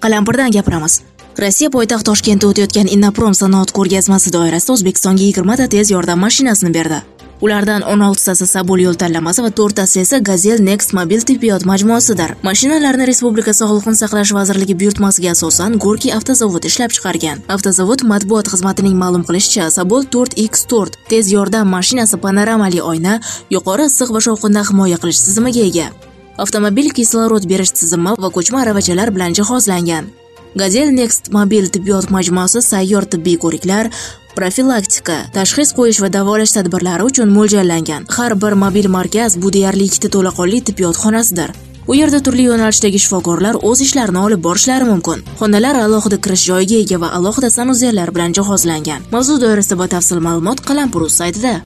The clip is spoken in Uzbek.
Qalampirdan gapiramiz. Rossiya poytaxti Toshkentda o'tayotgan Innoprom sanoat ko'rgazmasi doirasida O'zbekistonga 20 ta tez yordam mashinasini berdi. Ulardan 16 tasi Sabol yo'l tanlamasi va 4 tasi esa Gazel Next mobil tibbiyot majmuasidir. Mashinalarni Respublika Sog'liqni saqlash vazirligi buyurtmasiga asosan Gorki avtozavodi ishlab chiqargan. Avtozavod matbuot xizmatining ma'lum qilishicha, Sabol 4X4 tez yordam mashinasi panoramali oyna, yuqori issiq va shovqindan himoya qilish tizimiga ega. Avtomobil kislorod berish tizimi va ko'chma aravachalar bilan jihozlangan. Gazel Next mobil tibbiyot majmuasi sayyor tibbiy ko'riklar, profilaktika, tashxis qo'yish va davolash tadbirlari uchun mo'ljallangan. Har bir mobil markaz bu deyarli 2 ta to'laqonli tibbiyot xonasidir. U yerda turli yo'nalishdagi shifokorlar o'z ishlarini olib borishlari mumkin. Xonalar alohida kirish joyiga ega va alohida sanuzellar bilan jihozlangan. Mavzu doirasida batafsil ma'lumot Qalampir.uz saytida.